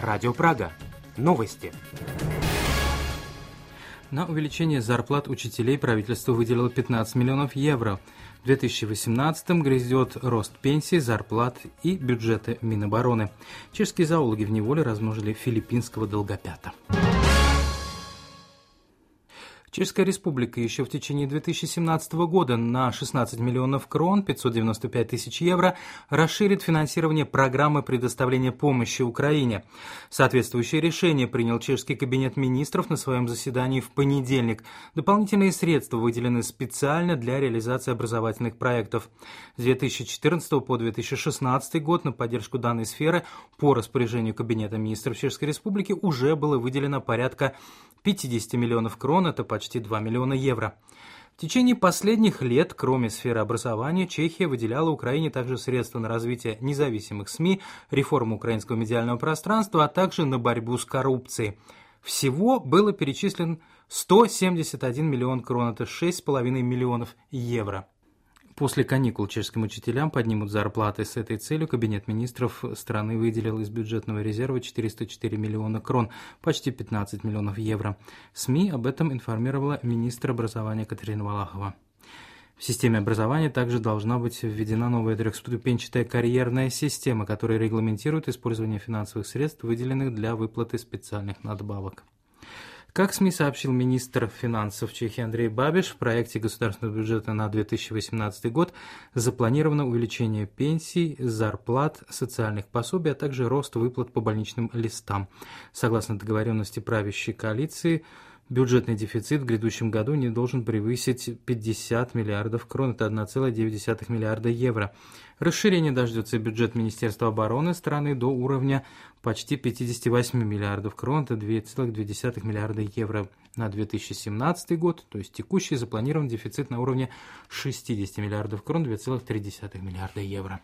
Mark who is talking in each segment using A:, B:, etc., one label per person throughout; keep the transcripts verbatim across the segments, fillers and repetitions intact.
A: Радио Прага. Новости.
B: На увеличение зарплат учителей правительство выделило пятнадцать миллионов евро. В две тысячи восемнадцатом грядет рост пенсий, зарплат и бюджета Минобороны. Чешские зоологи в неволе размножили филиппинского долгопята. Чешская республика еще в течение две тысячи семнадцатого года на шестнадцать миллионов крон, пятьсот девяносто пять тысяч евро, расширит финансирование программы предоставления помощи Украине. Соответствующее решение принял чешский кабинет министров на своем заседании в понедельник. Дополнительные средства выделены специально для реализации образовательных проектов. С две тысячи четырнадцатого по две тысячи шестнадцатый год на поддержку данной сферы по распоряжению кабинета министров Чешской республики уже было выделено порядка пятьдесят миллионов крон, это почти два миллиона евро. В течение последних лет, кроме сферы образования, Чехия выделяла Украине также средства на развитие независимых СМИ, реформу украинского медиального пространства, а также на борьбу с коррупцией. Всего было перечислено сто семьдесят один миллион крон, это шесть с половиной миллионов евро. После каникул чешским учителям поднимут зарплаты. С этой целью Кабинет министров страны выделил из бюджетного резерва четыреста четыре миллиона крон, почти пятнадцать миллионов евро. СМИ об этом информировала министр образования Катерина Валахова. В системе образования также должна быть введена новая трехступенчатая карьерная система, которая регламентирует использование финансовых средств, выделенных для выплаты специальных надбавок. Как СМИ сообщил министр финансов Чехии Андрей Бабиш, в проекте государственного бюджета на две тысячи восемнадцатый год запланировано увеличение пенсий, зарплат, социальных пособий, а также рост выплат по больничным листам. Согласно договоренности правящей коалиции, бюджетный дефицит в грядущем году не должен превысить пятьдесят миллиардов крон, это одна целая девять десятых миллиарда евро. Расширение дождется бюджет Министерства обороны страны до уровня почти пятьдесят восемь миллиардов крон, это две целых две десятых миллиарда евро на две тысячи семнадцатый год, то есть текущий запланирован дефицит на уровне шестьдесят миллиардов крон, две целых три десятых миллиарда евро.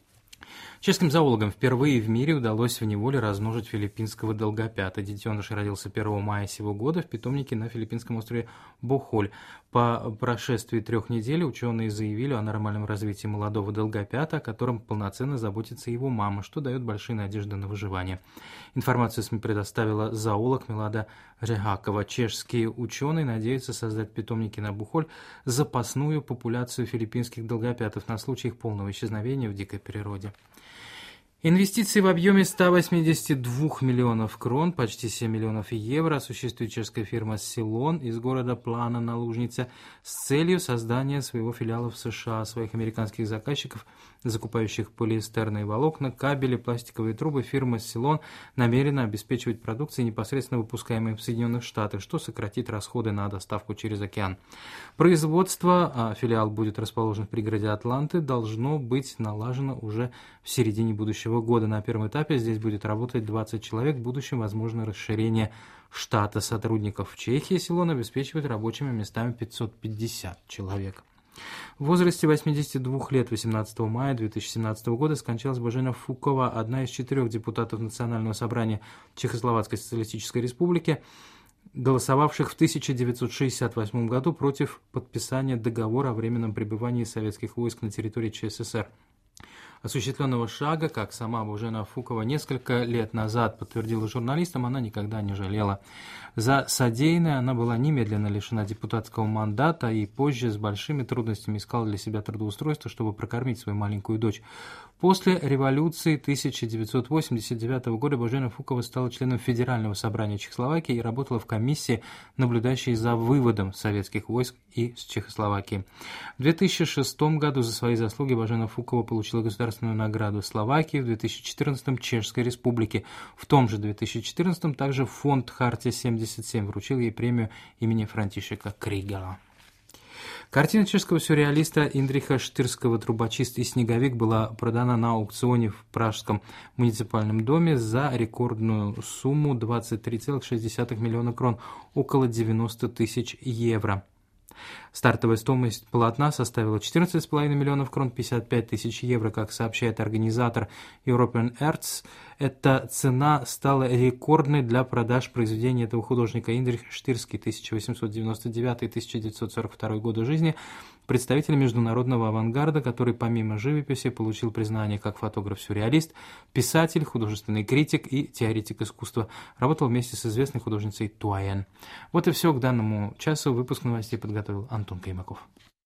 B: Чешским зоологам впервые в мире удалось в неволе размножить филиппинского долгопята. Детеныш родился первого мая сего года в питомнике на филиппинском острове Бохоль. По прошествии трех недель ученые заявили о нормальном развитии молодого долгопята, о котором полноценно заботится его мама, что дает большие надежды на выживание. Информацию СМИ предоставила зоолог Милада Рехакова. Чешские ученые надеются создать в питомнике на Бохоль запасную популяцию филиппинских долгопятов на случай их полного исчезновения в дикой природе. Инвестиции в объеме ста восьмидесяти двух миллионов крон, почти семь миллионов евро, осуществит чешская фирма «Силон» из города Плана на Лужнице с целью создания своего филиала в США. Своих американских заказчиков, закупающих полиэстерные волокна, кабели, пластиковые трубы, фирма «Силон» намерена обеспечивать продукцией, непосредственно выпускаемой в Соединенных Штатах, что сократит расходы на доставку через океан. Производство, а филиал будет расположен в пригороде Атланты, должно быть налажено уже в середине будущего года. На первом этапе здесь будет работать двадцать человек, в будущем возможно расширение штата сотрудников. В Чехии «Силон» обеспечивает рабочими местами пятьсот пятьдесят человек. В возрасте восьмидесяти двух лет восемнадцатого мая две тысячи семнадцатого года скончалась Божена Фукова, одна из четырех депутатов Национального собрания Чехословацкой социалистической республики, голосовавших в тысяча девятьсот шестьдесят восьмом году против подписания договора о временном пребывании советских войск на территории ЧССР. Осуществленного шага, как сама Божена Фукова несколько лет назад подтвердила журналистам, она никогда не жалела. За содеянное она была немедленно лишена депутатского мандата и позже с большими трудностями искала для себя трудоустройство, чтобы прокормить свою маленькую дочь. После революции тысяча девятьсот восемьдесят девятого года Божена Фукова стала членом Федерального собрания Чехословакии и работала в комиссии, наблюдающей за выводом советских войск из Чехословакии. В две тысячи шестом году за свои заслуги Божена Фукова получила государственную награду Словакии, в две тысячи четырнадцатом Чешской Республики. В том же две тысячи четырнадцатом также фонд Хартия семьдесят семь вручил ей премию имени Франтишека Кригела. Картина чешского сюрреалиста Индриха Штырского «Трубочист и снеговик» была продана на аукционе в Пражском муниципальном доме за рекордную сумму двадцать три целых шесть десятых миллиона крон, около девяносто тысяч евро. Стартовая стоимость полотна составила четырнадцать с половиной миллионов крон, пятьдесят пять тысяч евро, как сообщает организатор European Arts. Эта цена стала рекордной для продаж произведений этого художника. Индрих Штирский, тысяча восемьсот девяносто девятый — тысяча девятьсот сорок второй годы жизни, представитель международного авангарда, который помимо живописи получил признание как фотограф-сюрреалист, писатель, художественный критик и теоретик искусства. Работал вместе с известной художницей Туаен. Вот и все к данному часу. Выпуск новостей подготовил Антон Каймаков.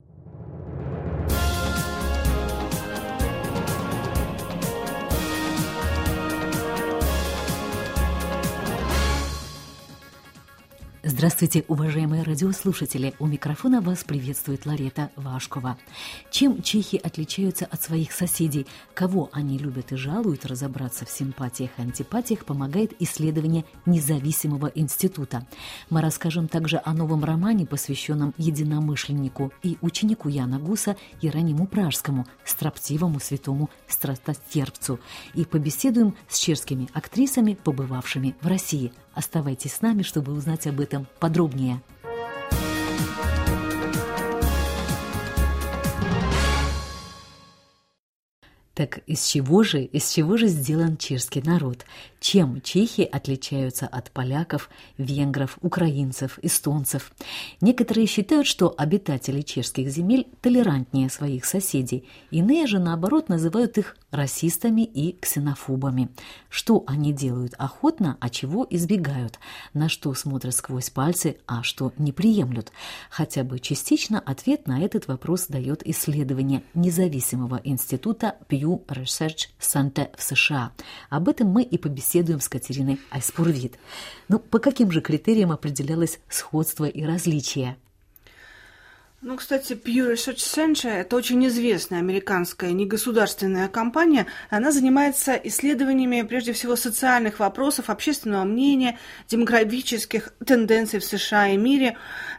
C: Здравствуйте, уважаемые радиослушатели! У микрофона вас приветствует Ларета Вашкова. Чем чехи отличаются от своих соседей? Кого они любят и жалуют? Разобраться в симпатиях и антипатиях помогает исследование независимого института. Мы расскажем также о новом романе, посвященном единомышленнику и ученику Яна Гуса Ерониму Пражскому, строптивому святому страстотерпцу, и побеседуем с чешскими актрисами, побывавшими в России. Оставайтесь с нами, чтобы узнать об этом подробнее. Так из чего же, из чего же сделан чешский народ? Чем чехи отличаются от поляков, венгров, украинцев, эстонцев? Некоторые считают, что обитатели чешских земель толерантнее своих соседей. Иные же, наоборот, называют их расистами и ксенофобами. Что они делают охотно, а чего избегают? На что смотрят сквозь пальцы, а что не приемлют? Хотя бы частично ответ на этот вопрос дает исследование независимого института Pew Research Center в США. Об этом мы и побеседуем с Катериной Айспурвит. Ну, по каким же критериям определялось сходство и различие?
D: Ну, кстати, Pew Research Center – это очень известная американская негосударственная компания. Она занимается исследованиями, прежде всего, социальных вопросов, общественного мнения, демографических тенденций в США и мире.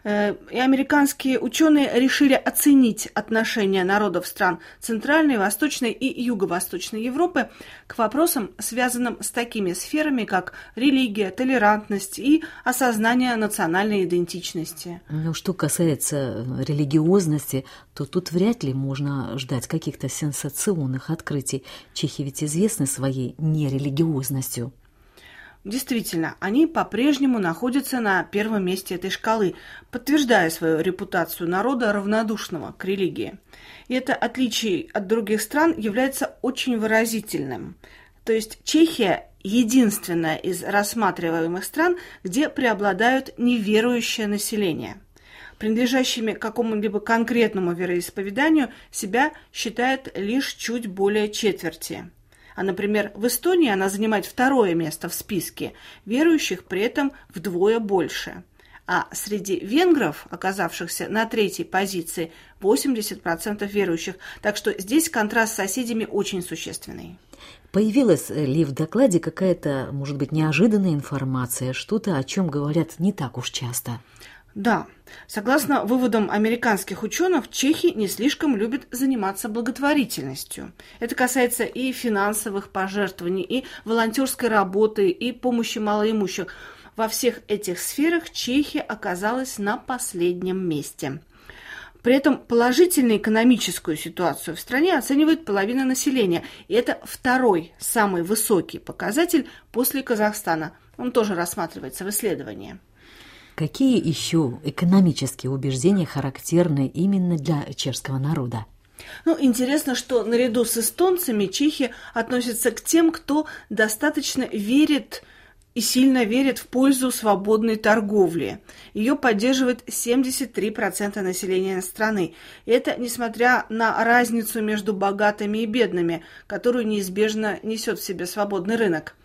D: И американские ученые решили оценить отношение народов стран Центральной, Восточной и Юго-Восточной Европы к вопросам, связанным с такими сферами, как религия, толерантность и осознание национальной идентичности.
C: Ну, что касается религиозности, то тут вряд ли можно ждать каких-то сенсационных открытий. Чехи ведь известны своей нерелигиозностью.
D: Действительно, они по-прежнему находятся на первом месте этой шкалы, подтверждая свою репутацию народа равнодушного к религии. И это отличие от других стран является очень выразительным. То есть Чехия единственная из рассматриваемых стран, где преобладают неверующее население. Принадлежащими к какому-либо конкретному вероисповеданию себя считает лишь чуть более четверти. А, например, в Эстонии она занимает второе место в списке, верующих при этом вдвое больше. А среди венгров, оказавшихся на третьей позиции, восемьдесят процентов верующих. Так что здесь контраст с соседями очень существенный.
C: Появилась ли в докладе какая-то, может быть, неожиданная информация, что-то, о чем говорят не так уж часто?
D: Да, согласно выводам американских ученых, чехи не слишком любят заниматься благотворительностью. Это касается и финансовых пожертвований, и волонтерской работы, и помощи малоимущих. Во всех этих сферах Чехия оказалась на последнем месте. При этом положительную экономическую ситуацию в стране оценивает половина населения. И это второй самый высокий показатель после Казахстана. Он тоже рассматривается в исследовании.
C: Какие еще экономические убеждения характерны именно для чешского народа?
D: Ну, интересно, что наряду с эстонцами чехи относятся к тем, кто достаточно верит и сильно верит в пользу свободной торговли. Ее поддерживает семьдесят три процента населения страны. И это несмотря на разницу между богатыми и бедными, которую неизбежно несет в себе свободный рынок.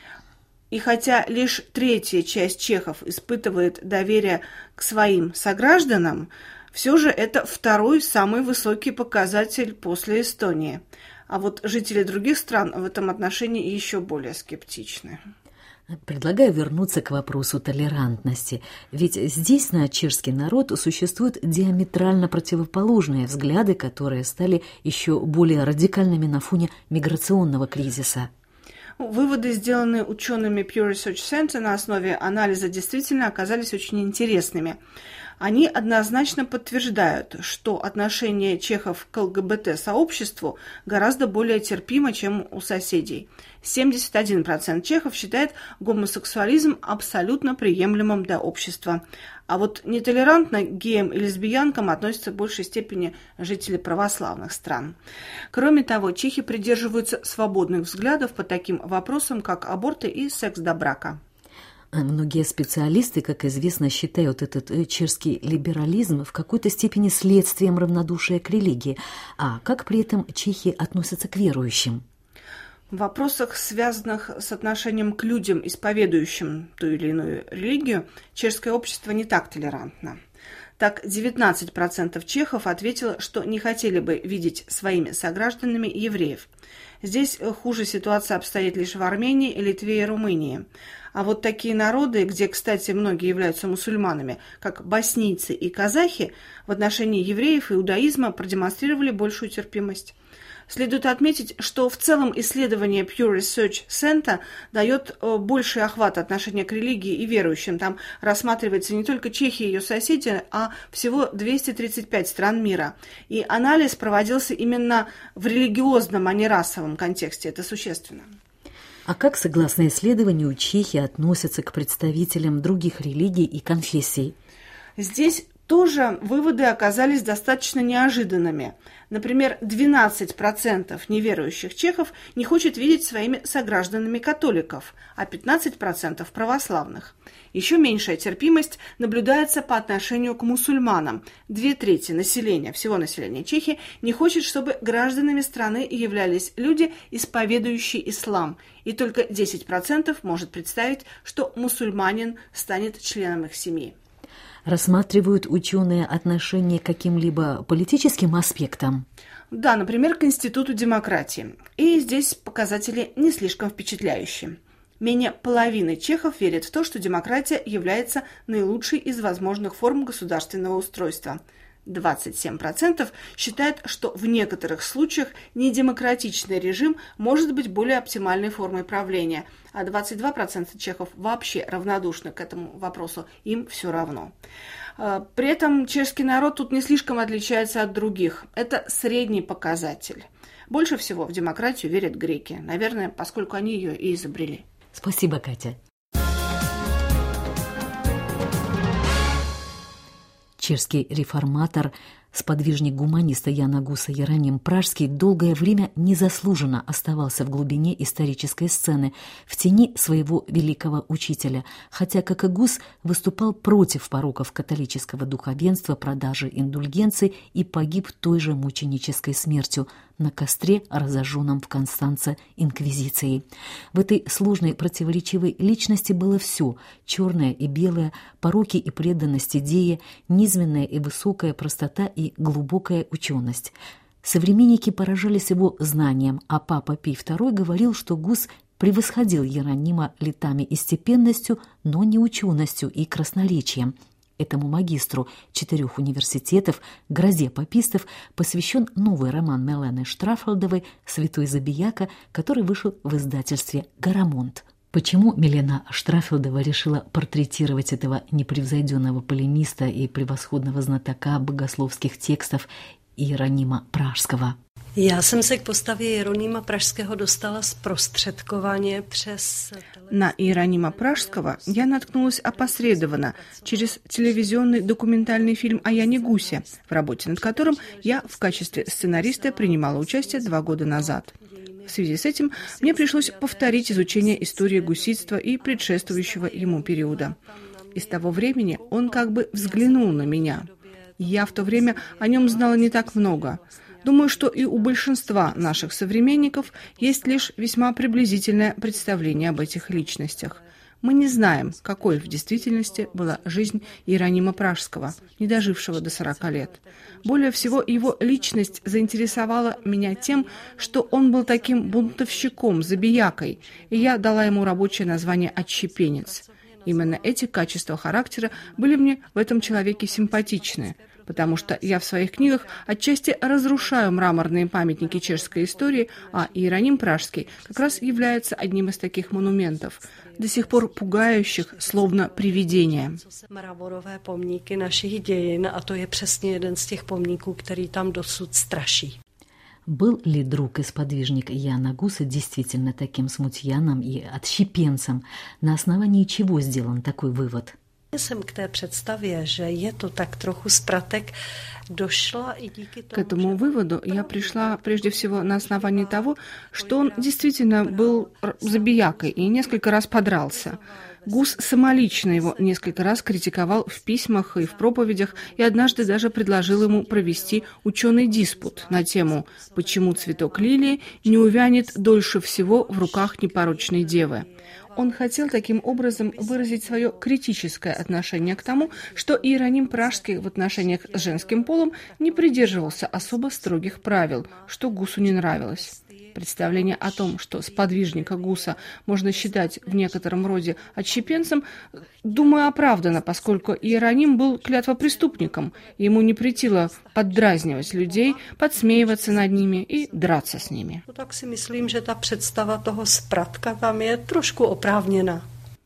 D: И хотя лишь третья часть чехов испытывает доверие к своим согражданам, все же это второй самый высокий показатель после Эстонии. А вот жители других стран в этом отношении еще более скептичны.
C: Предлагаю вернуться к вопросу толерантности. Ведь здесь на чешский народ существуют диаметрально противоположные взгляды, которые стали еще более радикальными на фоне миграционного кризиса.
D: Выводы, сделанные учеными Pew Research Center на основе анализа, действительно оказались очень интересными. Они однозначно подтверждают, что отношение чехов к ЛГБТ-сообществу гораздо более терпимо, чем у соседей. семьдесят один процент чехов считает гомосексуализм абсолютно приемлемым для общества. А вот нетолерантно к геям и лесбиянкам относятся в большей степени жители православных стран. Кроме того, чехи придерживаются свободных взглядов по таким вопросам, как аборты и секс до брака.
C: Многие специалисты, как известно, считают этот чешский либерализм в какой-то степени следствием равнодушия к религии. А как при этом чехи относятся к верующим?
D: В вопросах, связанных с отношением к людям, исповедующим ту или иную религию, чешское общество не так толерантно. Так, девятнадцать процентов чехов ответило, что не хотели бы видеть своими согражданами евреев. Здесь хуже ситуация обстоит лишь в Армении, Литве и Румынии. А вот такие народы, где, кстати, многие являются мусульманами, как боснийцы и казахи, в отношении евреев и иудаизма продемонстрировали большую терпимость. Следует отметить, что в целом исследование Pew Research Center дает больший охват отношения к религии и верующим. Там рассматривается не только Чехия и ее соседи, а всего двести тридцать пять стран мира. И анализ проводился именно в религиозном, а не расовом контексте. Это существенно.
C: А как, согласно исследованию, чехи относятся к представителям других религий и конфессий?
D: Здесь тоже выводы оказались достаточно неожиданными. Например, двенадцать процентов неверующих чехов не хочет видеть своими согражданами католиков, а пятнадцать процентов православных. Еще меньшая терпимость наблюдается по отношению к мусульманам. Две трети населения, всего населения Чехии, не хочет, чтобы гражданами страны являлись люди, исповедующие ислам. И только десять процентов может представить, что мусульманин станет членом их семьи.
C: Рассматривают ученые отношение к каким-либо политическим аспектам?
D: Да, например, к Институту демократии. И здесь показатели не слишком впечатляющие. Менее половины чехов верят в то, что демократия является наилучшей из возможных форм государственного устройства. двадцать семь процентов считают, что в некоторых случаях недемократичный режим может быть более оптимальной формой правления, а двадцать два процента чехов вообще равнодушны к этому вопросу, им все равно. При этом чешский народ тут не слишком отличается от других. Это средний показатель. Больше всего в демократию верят греки, наверное, поскольку они ее и изобрели.
C: Спасибо, Катя. Чешский реформатор, сподвижник гуманиста Яна Гуса Ероним Пражский долгое время незаслуженно оставался в глубине исторической сцены, в тени своего великого учителя, хотя, как и Гус, выступал против пороков католического духовенства, продажи индульгенций и погиб той же мученической смертью на костре, разожженном в Констанце инквизицией. В этой сложной противоречивой личности было все – черное и белое, пороки и преданность идее, низменная и высокая простота и глубокая ученость. Современники поражались его знанием, а папа Пий второй говорил, что Гус превосходил Еронима летами и степенностью, но не ученостью и красноречием. Этому магистру четырех университетов, грозе папистов, посвящен новый роман Мелены Штраффелдовой «Святой Забияка», который вышел в издательстве «Гарамонт». Почему Милена Штраффелдова решила портретировать этого непревзойденного полемиста и превосходного знатока богословских текстов Jeronima Pražského?
E: Já jsem se k postavě Jeronima Pražského dostala zprostředkovaně přes...
D: На Иеронима Пражского я наткнулась опосредованно через телевизионный документальный фильм о Яне Гусе, в работе над которым я в качестве сценариста принимала участие два года назад. В связи с этим мне пришлось повторить изучение истории гуситства и предшествующего ему периода. И с того времени он как бы взглянул на меня. Я в то время о нем знала не так много. Думаю, что и у большинства наших современников есть лишь весьма приблизительное представление об этих личностях. Мы не знаем, какой в действительности была жизнь Иеронима Пражского, не дожившего до сорока лет. Более всего, его личность заинтересовала меня тем, что он был таким бунтовщиком, забиякой, и я дала ему рабочее название «отщепенец». Именно эти качества характера были мне в этом человеке симпатичны. потому что я в своих книгах отчасти разрушаю мраморные памятники чешской истории, а Иероним Пражский как раз является одним из таких монументов, до сих пор пугающих, словно привидения.
E: Mravorové pomníky našich dějin, a to je přesně jeden z těch pomníků, který tam dosud straší.
C: Был ли друг и сподвижник Яна Гуса действительно таким смутьяном и отщепенцем? На основании чего сделан такой вывод?
E: Jsem k té představě, že je to tak trochu spratek, došla и díky tomu,
D: К этому выводу я пришла прежде всего на основании того, что он действительно был забиякой и несколько раз подрался. Гус самолично его несколько раз критиковал в письмах и в проповедях, и однажды даже предложил ему провести ученый диспут на тему «Почему цветок лилии не увянет дольше всего в руках непорочной девы?». Он хотел таким образом выразить свое критическое отношение к тому, что Иероним Пражский в отношениях с женским полом не придерживался особо строгих правил, что Гусу не нравилось. Представление о том, что сподвижника Гуса можно считать в некотором роде отщепенцем, думаю, оправдано, поскольку Иероним был клятвопреступником, и ему не претило поддразнивать людей, подсмеиваться над ними и драться с ними.
E: No tak si myslím, že ta představa toho spratka tam je trošku oprávněná.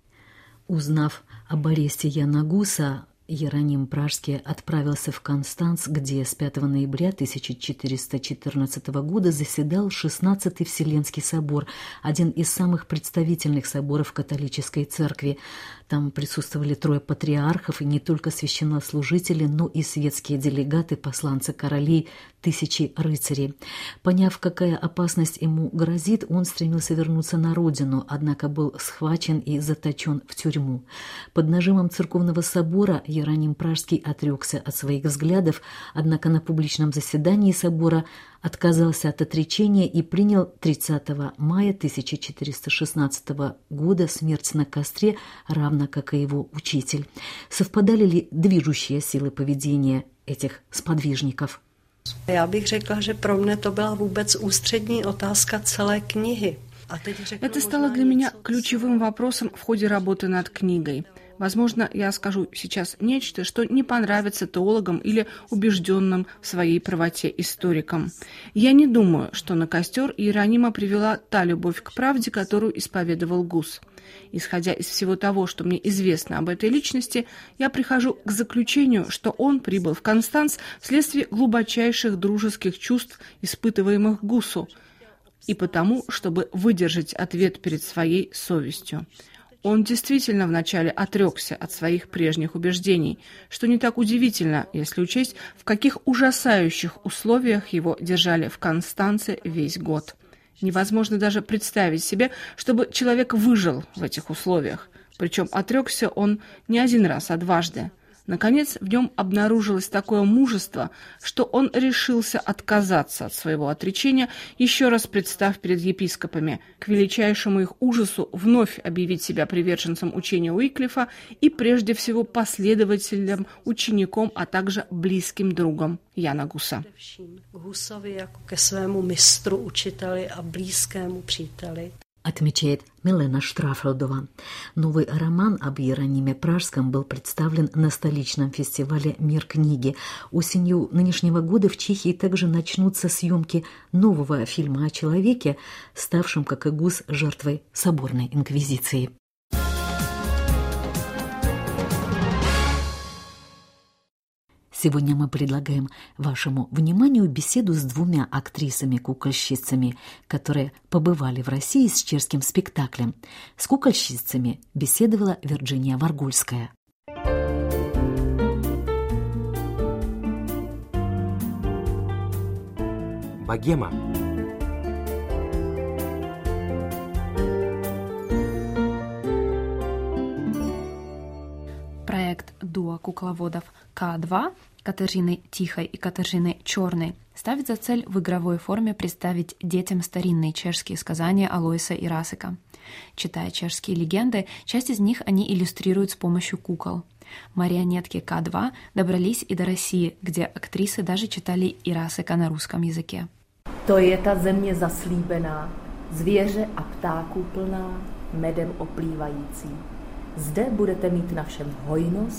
C: Узнав об аресте Яна Гуса, Иероним Пражский отправился в Констанц, где с пятого ноября тысяча четыреста четырнадцатого года заседал шестнадцатый Вселенский собор, один из самых представительных соборов католической церкви. Там присутствовали трое патриархов и не только священнослужители, но и светские делегаты, посланцы королей, тысячи рыцарей. Поняв, какая опасность ему грозит, он стремился вернуться на родину, однако был схвачен и заточен в тюрьму. Под нажимом церковного собора Иероним Пражский отрекся от своих взглядов, однако на публичном заседании собора отказался от отречения и принял тридцатого мая тысяча четыреста шестнадцатого года смерть на костре, равно как и его учитель. Совпадали ли движущие силы поведения этих сподвижников?
E: Já bych řekla, že pro mne to byla vůbec ústřední otázka celé knihy.
D: Это стало для меня ключевым вопросом в ходе работы над книгой. Возможно, я скажу сейчас нечто, что не понравится теологам или убежденным в своей правоте историкам. Я не думаю, что на костер Иеронима привела та любовь к правде, которую исповедовал Гус. Исходя из всего того, что мне известно об этой личности, я прихожу к заключению, что он прибыл в Констанц вследствие глубочайших дружеских чувств, испытываемых Гусу, и потому, чтобы выдержать ответ перед своей совестью. Он действительно вначале отрекся от своих прежних убеждений, что не так удивительно, если учесть, в каких ужасающих условиях его держали в Констанце весь год. Невозможно даже представить себе, чтобы человек выжил в этих условиях. Причем отрекся он не один раз, а дважды. Наконец, в нем обнаружилось такое мужество, что он решился отказаться от своего отречения, еще раз представ перед епископами, к величайшему их ужасу вновь объявить себя приверженцем учения Уиклифа и прежде всего последователем, учеником, а также близким другом Jana Gusa.
E: Husovi jako ke svému mistru, učiteli a blízkému příteli.
C: Отмечает Милена Штрафродова. Новый роман об Иерониме Пражском был представлен на столичном фестивале «Мир книги». Осенью нынешнего года в Чехии также начнутся съемки нового фильма о человеке, ставшем, как и Гус, жертвой соборной инквизиции. Сегодня мы предлагаем вашему вниманию беседу с двумя актрисами-кукольщицами, которые побывали в России с чешским спектаклем. С кукольщицами беседовала Вирджиния Варгульская.
A: Богема.
F: Проект дуо кукловодов К два Катерины Тихой и Катерины Черной ставит за цель в игровой форме представить детям старинные чешские сказания Алойса и Расика. Читая чешские легенды, часть из них они иллюстрируют с помощью кукол. Марионетки К два добрались и до России, где актрисы даже читали и Расика на русском языке.
G: To je ta země zaslíbená, zvěře a ptáků plná, medem oplývající. Zde budete mít na všem hojnost a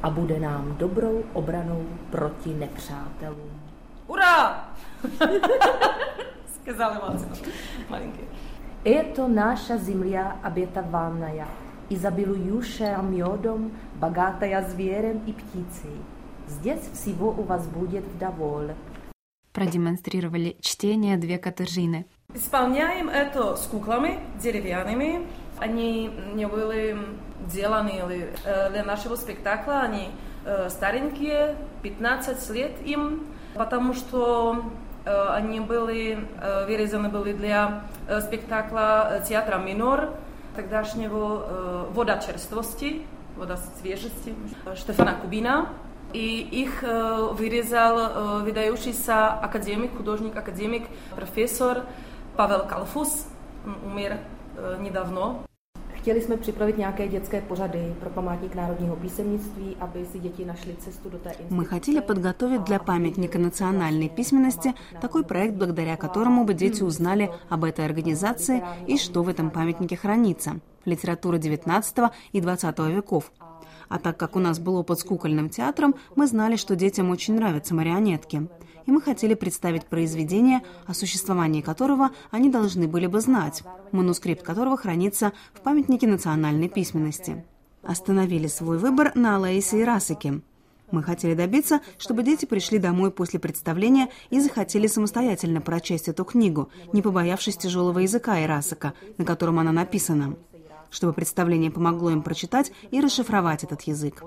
G: a bude nám dobrou obranou proti nepřátelům.
H: Ура! Сказали мальчик маленький.
G: Это наша земля обетованная, изобилующая медом, богатая зверем и птицей. Здесь всего у вас будет вдоволь.
F: Продемонстрировали чтение две Катержины.
H: Исполняем это с куклами деревянными. Они не были деланы для нашего спектакля. Они старенькие, пятнадцать лет им, потому что они были вырезаны были для спектакля театра «Минор», тогдашнего «Вода черствости», «Вода свежести» Штефана Кубина. И их вырезал выдающийся академик, художник-академик, профессор Pavel Kalfus. Он умер недавно.
G: Chtěli jsme připravit nějaké dětské pořady pro památník národního писемnictví, aby si děti našли cestu do té институции.
I: Мы хотели подготовить для памятника национальной письменности такой проект, благодаря которому бы дети узнали об этой организации и что в этом памятнике хранится. Литература девятнадцатого и двадцатого веков. А так как у нас был опыт с кукольным театром, мы знали, что детям очень нравятся марионетки. И мы хотели представить произведение, о существовании которого они должны были бы знать, манускрипт которого хранится в памятнике национальной письменности. Остановили свой выбор на Алоисе Ирасике. Мы хотели добиться, чтобы дети пришли домой после представления и захотели самостоятельно прочесть эту книгу, не побоявшись тяжелого языка Ирасика, на котором она написана, чтобы представление помогло им прочитать и расшифровать этот язык.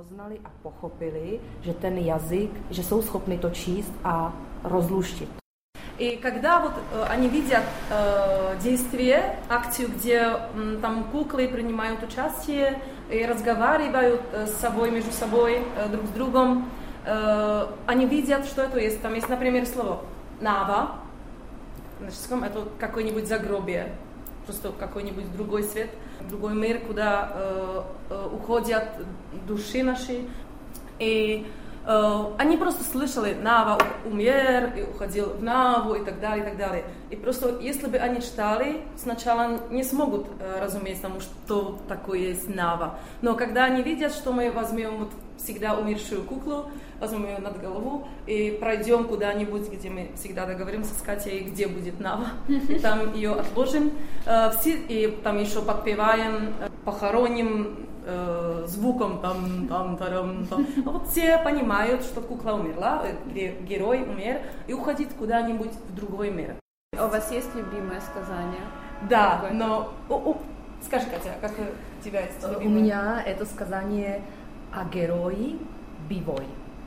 H: И когда вот э, они видят э, действие, акцию, где э, там куклы принимают участие и разговаривают э, с собой, между собой, э, друг с другом, э, они видят, что это есть. Там есть, например, слово «нава», на чешском это какое-нибудь загробие, просто какой-нибудь другой свет, другой мир, куда э, э, уходят души наши. И Uh, они просто слышали «Нава умер», и уходил в Наву и так далее, и так далее. И просто, если бы они читали, сначала не смогут uh, разуметь, тому, что такое есть Нава. Но когда они видят, что мы возьмем вот всегда умершую куклу, возьмем ее над голову и пройдем куда-нибудь, где мы всегда договоримся с Катей, где будет Нава, и там ее отложим, uh, все, и там еще подпеваем, похороним звуком там, там, там, там. А вот все понимают, что кукла умерла, герой умер, и уходит куда-нибудь в другой мир.
J: А у вас есть любимое сказание?
H: Да,
J: Какое?
H: но... О, о, скажи, Катя, как у тебя есть любимое?
G: У меня это сказание о герое бивой.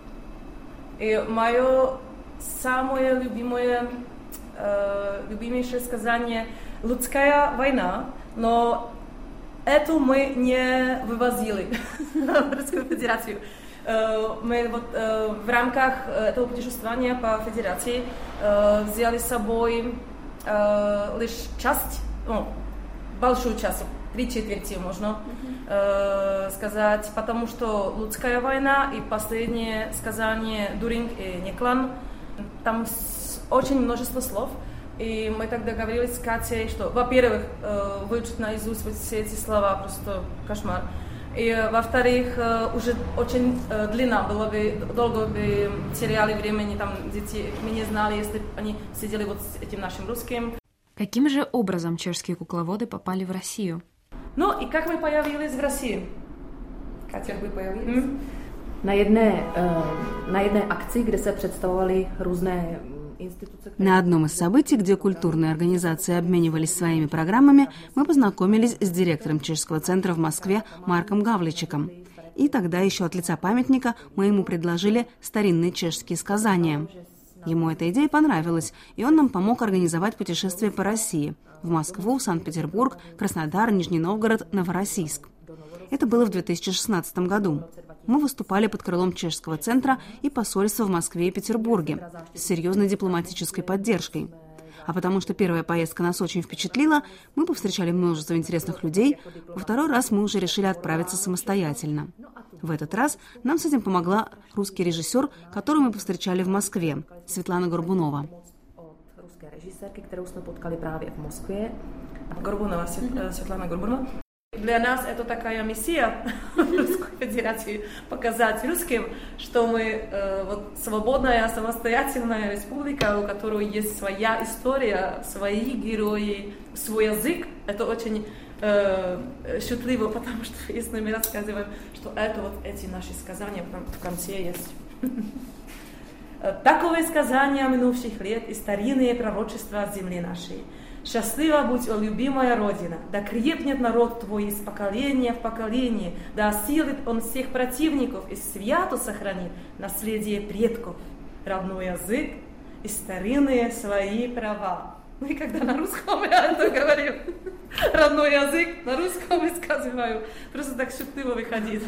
H: И мое самое любимое, э, любимейшее сказание «Людская война», но эту мы не вывозили в Российскую Федерацию. Мы вот в рамках этого путешествия по Федерации взяли с собой лишь часть, ну, большую часть, три четверти можно сказать, потому что «Людская война» и последнее сказание «Дуринг и Неклан», там очень множество слов. И мы тогда говорили с Катей, что, во-первых, выучить наизусть вот все эти слова просто кошмар. И, во-вторых, уже очень длинно было бы, долго бы теряли времени, там дети мы не знали, если бы они сидели вот с этим нашим русским.
F: Каким же образом чешские кукловоды попали в Россию?
H: Ну, и как мы появились в России? Катя, вы появились? Mm?
G: На jedné, na jedné akci, kde se představovaly různé.
I: На одном из событий, где культурные организации обменивались своими программами, мы познакомились с директором чешского центра в Москве Марком Гавличиком. И тогда еще от лица памятника мы ему предложили старинные чешские сказания. Ему эта идея понравилась, и он нам помог организовать путешествие по России – в Москву, Санкт-Петербург, Краснодар, Нижний Новгород, Новороссийск. Это было в две тысячи шестнадцатом году. Мы выступали под крылом чешского центра и посольства в Москве и Петербурге с серьезной дипломатической поддержкой. А потому что первая поездка нас очень впечатлила, мы повстречали множество интересных людей, во второй раз мы уже решили отправиться самостоятельно. В этот раз нам с этим помогла русский режиссер, которую мы повстречали в Москве, Светлана Горбунова.
H: Горбунова, Светлана Горбунова. Для нас это такая миссия в Русской Федерации показать русским, что мы э, вот, свободная, самостоятельная республика, у которой есть своя история, свои герои, свой язык. Это очень э, шутливо, потому что если мы рассказываем, что это вот эти наши сказания в конце есть. Таковы сказания минувших лет и старинные пророчества о земле нашей. Счастлива будь, о любимая Родина, да крепнет народ твой из поколения в поколение, да осилит он всех противников и свято сохранит наследие предков, родной язык и старинные свои права. Ну и когда на русском я это говорю, родной язык, на русском высказываю, просто так шутливо выходит.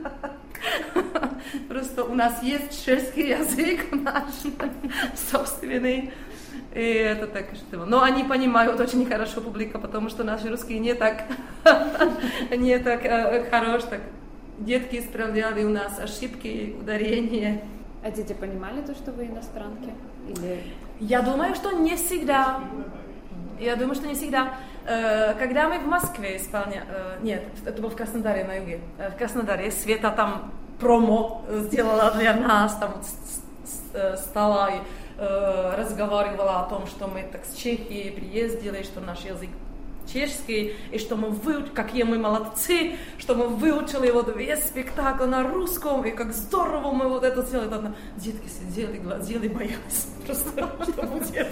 H: Просто у нас есть чешский язык наш, собственный. И это так что. Но они понимают очень хорошо, публика, потому что наши русские не так, не так э, хорош. Так. Детки исправляли у нас ошибки, ударения.
J: А дети понимали то, что вы иностранки? Или...
H: Я думаю, что не всегда. Я думаю, что не всегда. Э, когда мы в Москве исполняли... Э, нет, это было в Краснодаре на юге. Э, в Краснодаре Света там промо сделала для нас, там стала и разговаривала о том, что мы так с Чехии приездили, что наш язык чешский, и что мы выучили, какие мы молодцы, что мы выучили вот весь спектакль на русском, и как здорово мы вот это сделали. Ладно, детки сидели, глазели, боялись просто, что будет.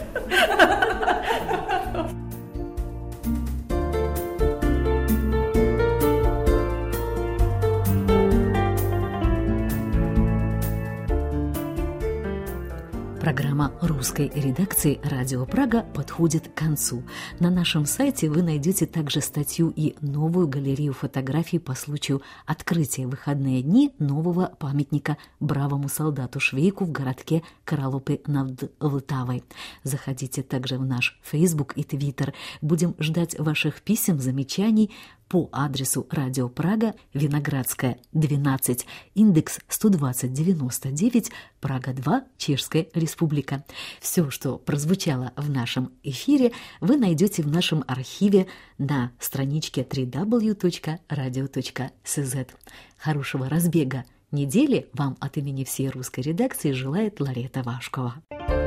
C: Программа русской редакции «Радио Прага» подходит к концу. На нашем сайте вы найдете также статью и новую галерею фотографий по случаю открытия в выходные дни нового памятника бравому солдату Швейку в городке Кралупы над Влтавой. Заходите также в наш Facebook и Twitter. Будем ждать ваших писем, замечаний по адресу Радио Прага, Виноградская, двенадцать, индекс сто двадцать девяносто девять, Прага два, Чешская Республика. Все, что прозвучало в нашем эфире, вы найдете в нашем архиве на страничке дабл ю дабл ю дабл ю точка радио точка си зет. Хорошего разбега недели вам от имени всей русской редакции желает Ларета Вашкова.